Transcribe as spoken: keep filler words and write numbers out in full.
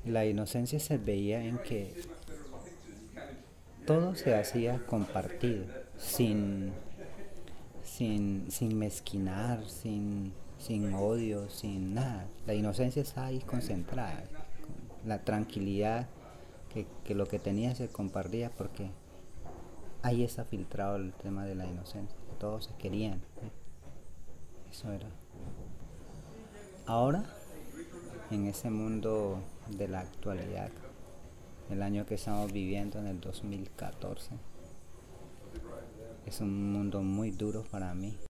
La inocencia se veía en que todo se hacía compartido, sin, sin, sin mezquinar, sin, sin odio, sin nada. La inocencia está ahí concentrada, la tranquilidad que, que lo que tenía se compartía porque ahí está filtrado el tema de la inocencia, todos se querían, ¿sí? Eso era. Ahora, en ese mundo de la actualidad, el año que estamos viviendo en el dos mil catorce, es un mundo muy duro para mí.